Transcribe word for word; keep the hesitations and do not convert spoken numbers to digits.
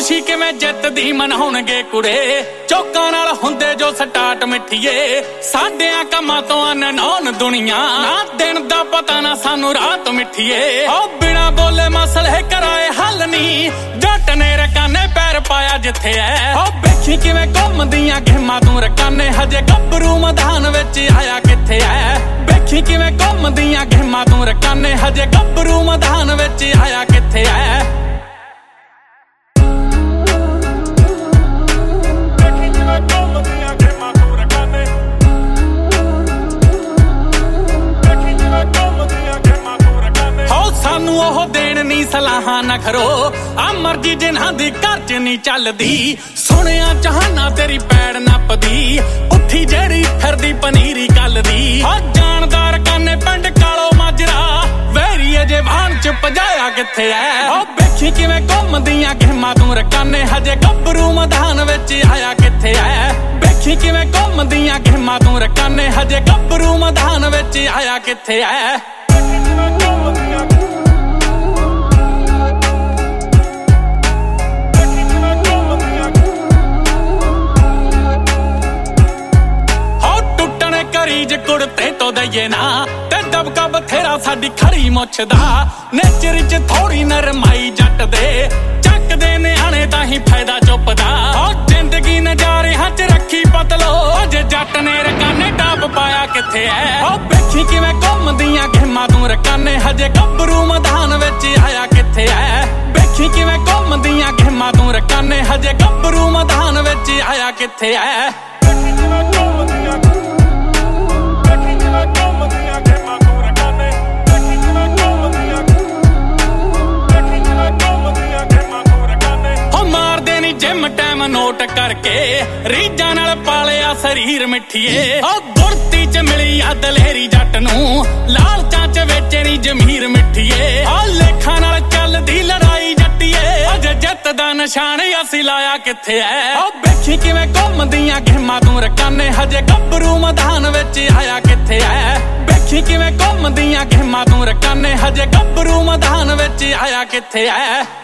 खुशी किवें जितदी मनाउणगे कुड़े चौकां नाल हुंदे जो स्टार्ट मिठीए साडियां कम्मां तो अननौन दुनिया ना दिन दा पता ना सानू रात मिठीए ओ बिना बोले मसले कराए हल नी जट ने रकाने पैर पाया जिथे है ओ वेखी किवें घुमदियां गेमां तू रकाने हजे गब्बरू मैदान विच आया किथे है वेखी किवें घुमदियां गेमां तू रकाने हजे गब्बरू मैदान विच आया किथे है सानू ओह देण नी सलाहां ना खरो आ मर्जी जिन्हां दी घर च नी चलदी सुनिया चाहना तेरी पैड़ नपदी उठी जेड़ी फिरदी पनीरी कल दी ओ जानदार काने पिंड कालो माजरा वैरी अजे वाहन च भजाया किथे है ओ वेखी किवें घुमदियां गेमां तू रकाने हजे गब्बरू मैदान विच आया किथे है वेखी किवें घुमदियां गेमां तू रकाने हजे गब्बरू मैदान विच आया किथे है करीज कुड़ते तो दईए ना ते दबका बथेरा साडी खड़ी मुछदा नेचर च थोड़ी नरमाई जट दे चक दे न्याणे ताही फायदा चुपदा ओ जिंदगी नजारे हच रखी पतलो अजे जट ने रकाने डाब पाया किथे है ओ वेखी किवें घुमदियां गेमां तू रकाने हजे गब्बरू मैदान विच आया किथे है वेखी किवें घुमदियां गेमां तू रकाने हजे गब्बरू मैदान विच आया किथे है जिम टाइम नोट करके रीजा नाल पालिया शरीर मिठीए ओ गुरती च मिली आ दलेरी जट नू लालचां च वेचे नी जमीर मिठीए ओ लेखा नाल चलदी लड़ाई जट्टीए अजे जित दा निशान असीं लाया किथे है ओ वेखी किवें घुमदियां गेमां तू रकाने हजे गब्बरू मैदान विच आया किथे है वेखी किवें घुमदियां गेमां तू रकाने हजे गब्बरू मैदान विच आया किथे है।